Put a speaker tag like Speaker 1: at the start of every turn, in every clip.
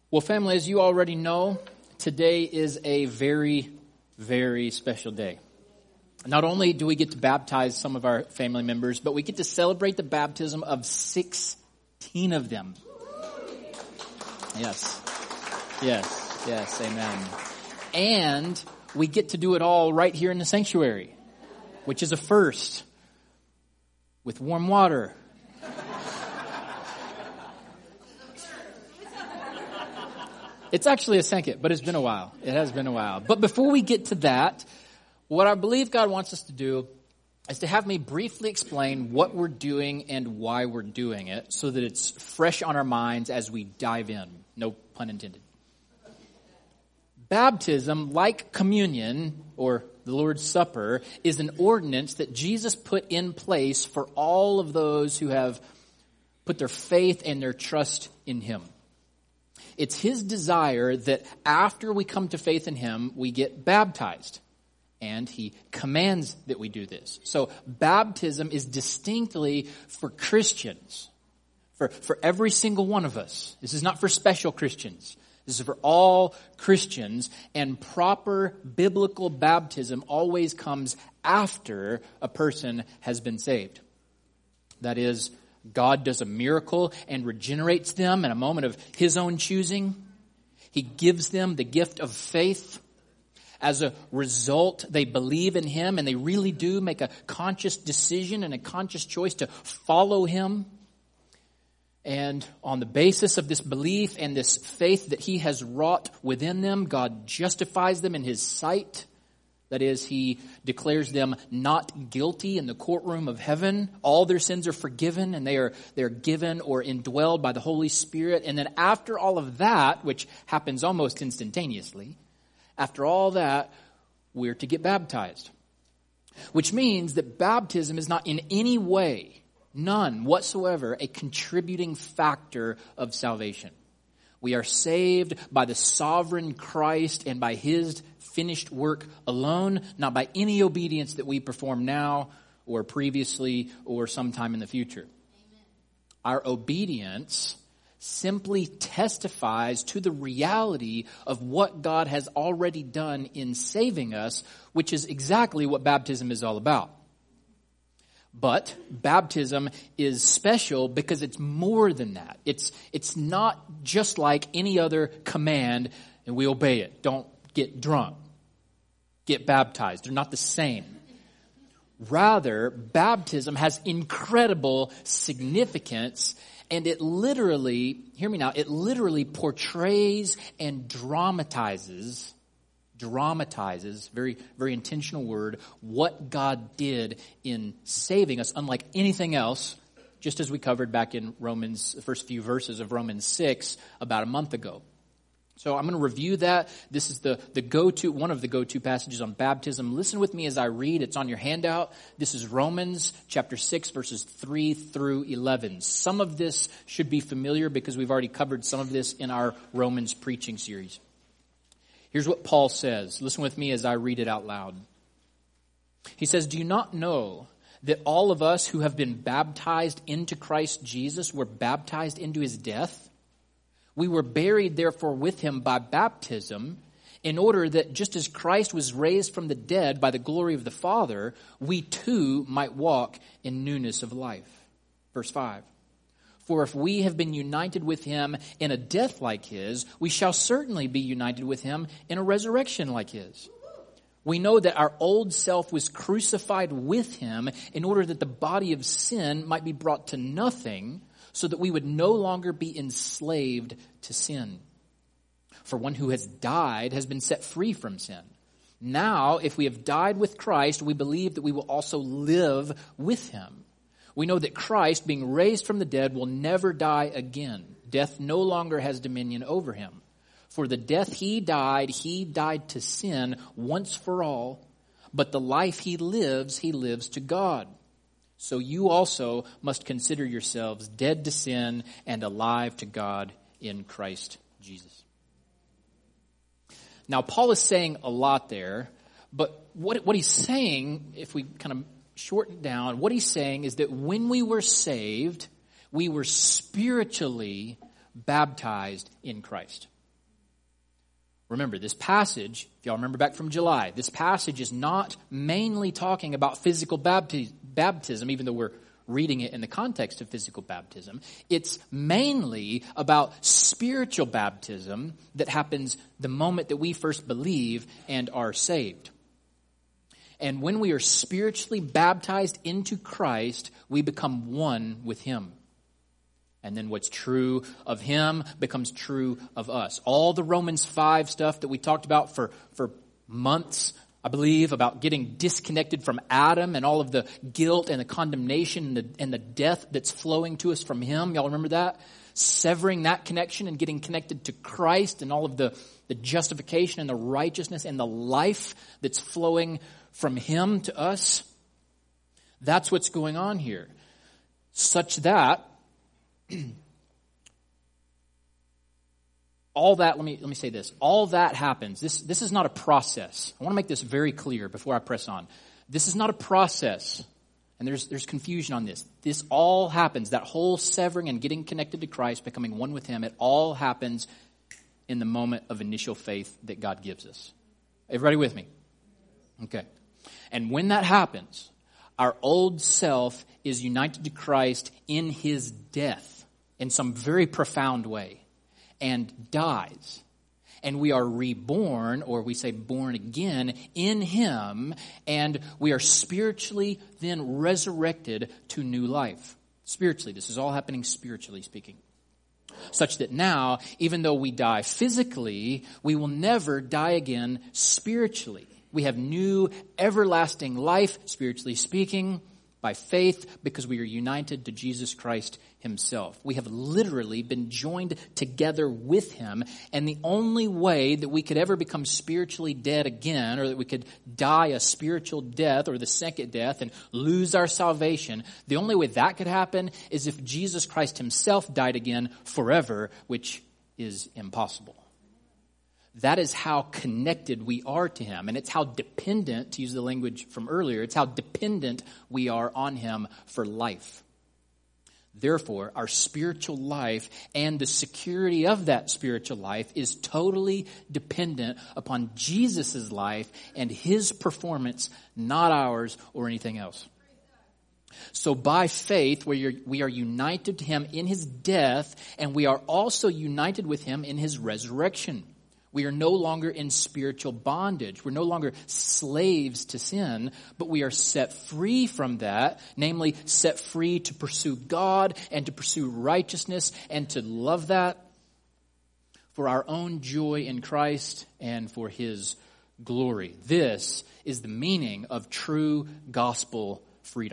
Speaker 1: Well, family, as you already know, today is a very, very special day. Not only do we get to baptize some of our family members, but we get to celebrate the baptism of 16 of them. Yes, amen. And we get to do it all right here in the sanctuary, which is a first, with warm water. It's actually a second, but it's been a while. It has been a while. But before we get to that, what I believe God wants us to do is to have me briefly explain what we're doing and why we're doing it so that it's fresh on our minds as we dive in. No pun intended. Baptism, like communion or the Lord's Supper, is an ordinance that Jesus put in place for all of those who have put their faith and their trust in Him. It's His desire that after we come to faith in Him, we get baptized. And He commands that we do this. So baptism is distinctly for Christians, for every single one of us. This is not for special Christians. This is for all Christians. And proper biblical baptism always comes after a person has been saved. That is, God does a miracle and regenerates them in a moment of His own choosing. He gives them the gift of faith. As a result, they believe in Him and they really do make a conscious decision and a conscious choice to follow Him. And on the basis of this belief and this faith that He has wrought within them, God justifies them in His sight. That is, He declares them not guilty in the courtroom of heaven. All their sins are forgiven and they are given or indwelled by the Holy Spirit. And then after all of that, which happens almost instantaneously, after all that, we're to get baptized. Which means that baptism is not in any way, none whatsoever, a contributing factor of salvation. We are saved by the sovereign Christ and by His finished work alone, not by any obedience that we perform now or previously or sometime in the future. Amen. Our obedience simply testifies to the reality of what God has already done in saving us, which is exactly what baptism is all about. But baptism is special because it's more than that. It's not just like any other command and we obey it. Don't get drunk. Get baptized. They're not the same. Rather, baptism has incredible significance, and it literally, hear me now, it literally portrays and dramatizes, very, very intentional word, what God did in saving us, unlike anything else, just as we covered back in Romans, the first few verses of Romans 6 about a month ago. So I'm going to review that. This is the go-to, one of the go-to passages on baptism. Listen with me as I read. It's on your handout. This is Romans chapter 6, verses 3 through 11. Some of this should be familiar because we've already covered some of this in our Romans preaching series. Here's what Paul says. Listen with me as I read it out loud. He says, "Do you not know that all of us who have been baptized into Christ Jesus were baptized into His death? We were buried, therefore, with Him by baptism, in order that just as Christ was raised from the dead by the glory of the Father, we too might walk in newness of life." Verse 5. "For if we have been united with Him in a death like His, we shall certainly be united with Him in a resurrection like His. We know that our old self was crucified with Him in order that the body of sin might be brought to nothing, so that we would no longer be enslaved to sin. For one who has died has been set free from sin. Now, if we have died with Christ, we believe that we will also live with Him. We know that Christ, being raised from the dead, will never die again. Death no longer has dominion over Him. For the death He died to sin once for all. But the life He lives to God. So you also must consider yourselves dead to sin and alive to God in Christ Jesus." Now, Paul is saying a lot there, but what he's saying, if we kind of shorten it down, what he's saying is that when we were saved, we were spiritually baptized in Christ. Remember, this passage, if y'all remember back from July, this passage is not mainly talking about physical baptism, even though we're reading it in the context of physical baptism. It's mainly about spiritual baptism that happens the moment that we first believe and are saved. And when we are spiritually baptized into Christ, we become one with Him. And then what's true of Him becomes true of us. All the Romans 5 stuff that we talked about for months, I believe, about getting disconnected from Adam and all of the guilt and the condemnation and the death that's flowing to us from him. Y'all remember that? Severing that connection and getting connected to Christ and all of the justification and the righteousness and the life that's flowing from Him to us. That's what's going on here. Such that all that, let me say this. All that happens. This is not a process. I want to make this very clear before I press on. This is not a process. And there's confusion on this. This all happens. That whole severing and getting connected to Christ, becoming one with Him, it all happens in the moment of initial faith that God gives us. Everybody with me? Okay. And when that happens, our old self is united to Christ in His death in some very profound way and dies. And we are reborn, or we say born again, in Him, and we are spiritually then resurrected to new life. Spiritually, this is all happening spiritually speaking. Such that now, even though we die physically, we will never die again spiritually. We have new everlasting life, spiritually speaking, by faith, because we are united to Jesus Christ Himself. We have literally been joined together with Him, and the only way that we could ever become spiritually dead again, or that we could die a spiritual death or the second death and lose our salvation, the only way that could happen is if Jesus Christ Himself died again forever, which is impossible. That is how connected we are to Him. And it's how dependent, to use the language from earlier, it's how dependent we are on Him for life. Therefore, our spiritual life and the security of that spiritual life is totally dependent upon Jesus' life and His performance, not ours or anything else. So by faith, we are united to Him in His death, and we are also united with Him in His resurrection. We are no longer in spiritual bondage. We're no longer slaves to sin, but we are set free from that, namely set free to pursue God and to pursue righteousness and to love that for our own joy in Christ and for His glory. This is the meaning of true gospel freedom.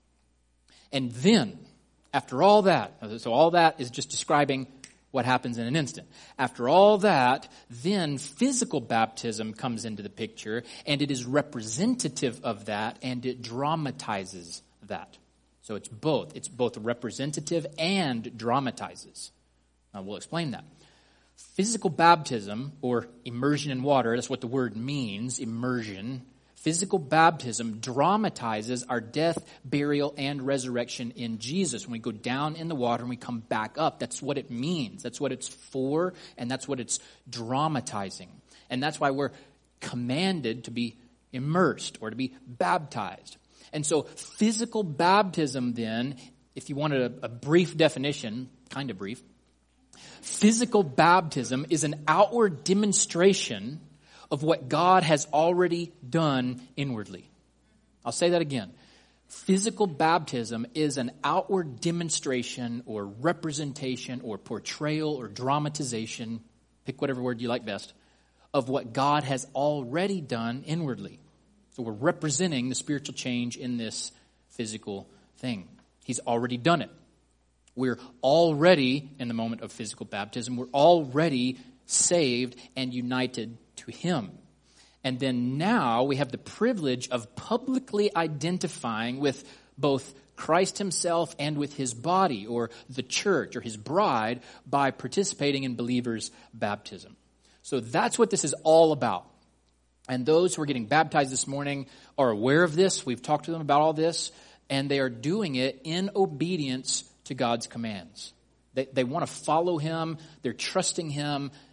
Speaker 1: And then, after all that, so all that is just describing what happens in an instant. After all that, then physical baptism comes into the picture, and it is representative of that, and it dramatizes that. So it's both. It's both representative and dramatizes. Now we'll explain that. Physical baptism, or immersion in water, that's what the word means, immersion. Physical baptism dramatizes our death, burial, and resurrection in Jesus. When we go down in the water and we come back up, that's what it means. That's what it's for, and that's what it's dramatizing. And that's why we're commanded to be immersed or to be baptized. And so physical baptism then, if you wanted a brief definition, kind of brief, physical baptism is an outward demonstration of what God has already done inwardly. I'll say that again. Physical baptism is an outward demonstration or representation or portrayal or dramatization, pick whatever word you like best, of what God has already done inwardly. So we're representing the spiritual change in this physical thing. He's already done it. We're already, in the moment of physical baptism, we're already saved and united to Him. And then now we have the privilege of publicly identifying with both Christ Himself and with His body, or the church, or His bride, by participating in believers' baptism. So that's what this is all about. And those who are getting baptized this morning are aware of this. We've talked to them about all this, and they are doing it in obedience to God's commands. They want to follow Him. They're trusting Him.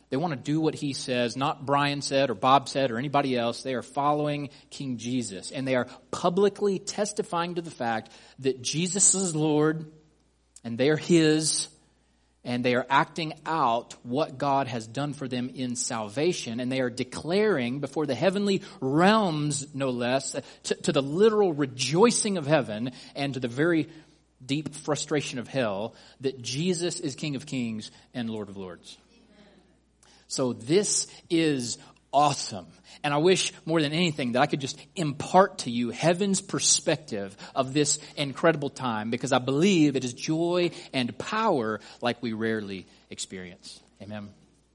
Speaker 1: They want to do what he says, not Brian said or Bob said or anybody else. They are following King Jesus. And they are publicly testifying to the fact that Jesus is Lord and they are his. And they are acting out what God has done for them in salvation. And they are declaring before the heavenly realms, no less, to the literal rejoicing of heaven and to the very deep frustration of hell, that Jesus is King of Kings and Lord of Lords. So this is awesome. And I wish more than anything that I could just impart to you heaven's perspective of this incredible time, because I believe it is joy and power like we rarely experience. Amen.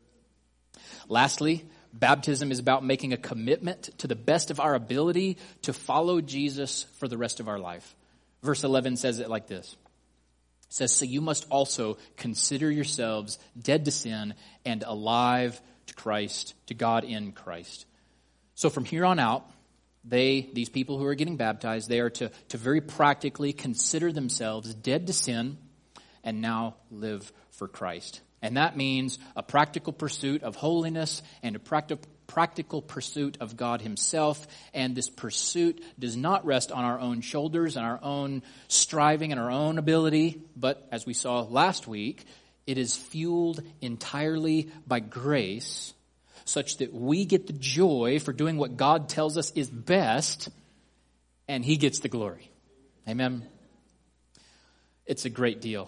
Speaker 1: Lastly, baptism is about making a commitment to the best of our ability to follow Jesus for the rest of our life. Verse 11 says it like this. It says, so you must also consider yourselves dead to sin and alive to Christ, to God in Christ. So from here on out, these people who are getting baptized, they are to very practically consider themselves dead to sin and now live for Christ. And that means a practical pursuit of holiness and a practical pursuit of God himself. And this pursuit does not rest on our own shoulders and our own striving and our own ability. But as we saw last week, it is fueled entirely by grace, such that we get the joy for doing what God tells us is best, and he gets the glory. Amen. It's a great deal.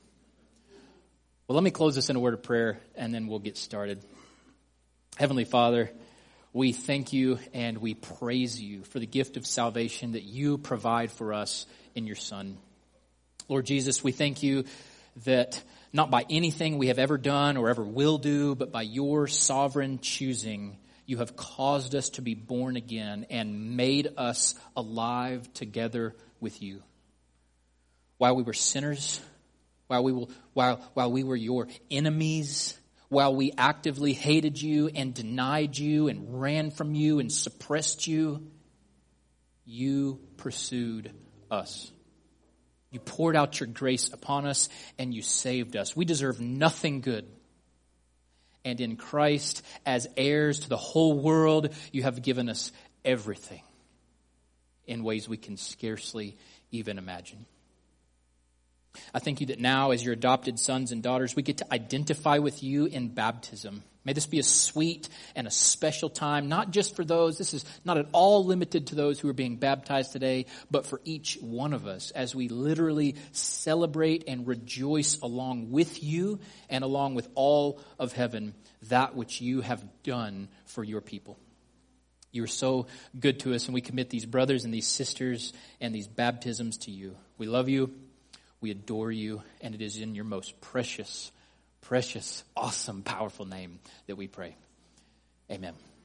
Speaker 1: Well, let me close this in a word of prayer, and then we'll get started. Heavenly Father, we thank you and we praise you for the gift of salvation that you provide for us in your Son. Lord Jesus, we thank you that not by anything we have ever done or ever will do, but by your sovereign choosing, you have caused us to be born again and made us alive together with you. While we were sinners, while we were your enemies, while we actively hated you and denied you and ran from you and suppressed you, you pursued us. You poured out your grace upon us and you saved us. We deserve nothing good. And in Christ, as heirs to the whole world, you have given us everything in ways we can scarcely even imagine. I thank you that now, as your adopted sons and daughters, we get to identify with you in baptism. May this be a sweet and a special time, not just for those, this is not at all limited to those who are being baptized today, but for each one of us as we literally celebrate and rejoice along with you and along with all of heaven, that which you have done for your people. You are so good to us, and we commit these brothers and these sisters and these baptisms to you. We love you. We adore you, and it is in your most precious, awesome, powerful name that we pray. Amen.